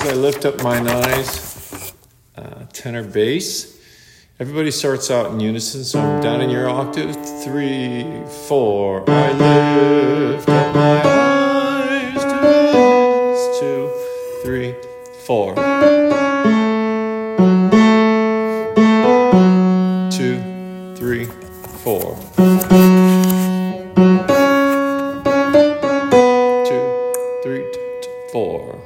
as I lift up mine eyes, tenor bass. Everybody starts out in unison, so I'm down in your octave. 3, 4. I lift up my eyes to the heavens. 2, 3, 4. 2, 3, 4. 2, 3, 4.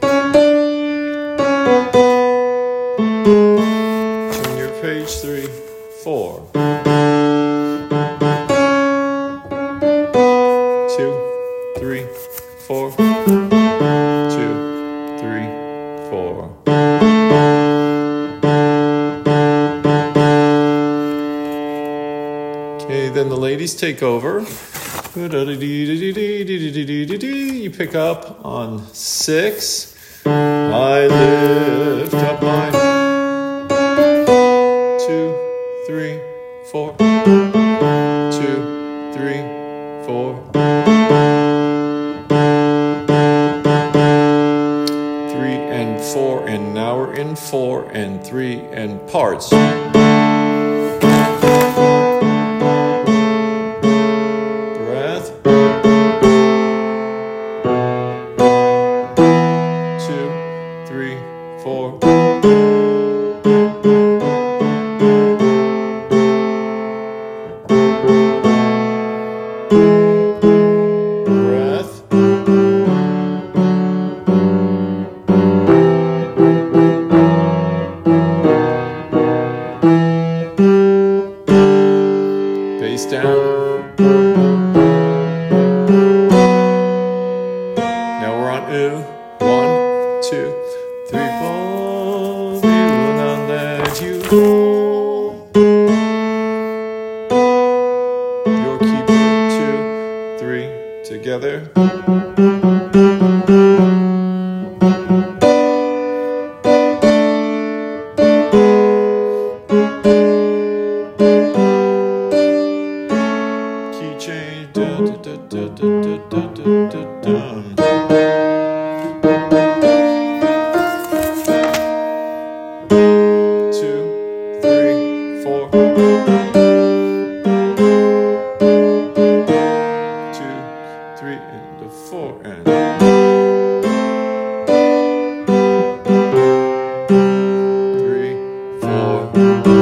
Turn your page. 3, 4. 2, 3, 4. 2, 3, 4. Okay, then the ladies take over. You pick up on 6. I lift up my 2, 3, 4. 2, 3, 4. 3 and 4, and now we're in 4 and 3 and parts. Bass down. Now we're on oo. 1, 2, 3, 4. We will not let you go. Your keeper. 2, 3 together. Change. Two, 3, 4. 2, 3 and 4 and 3, 4.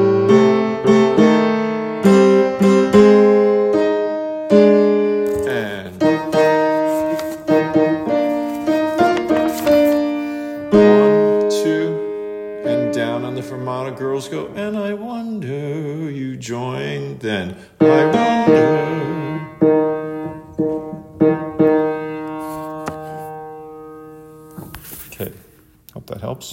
Down on the fermata, girls go, and I wonder, you join then. I wonder. Okay, hope that helps.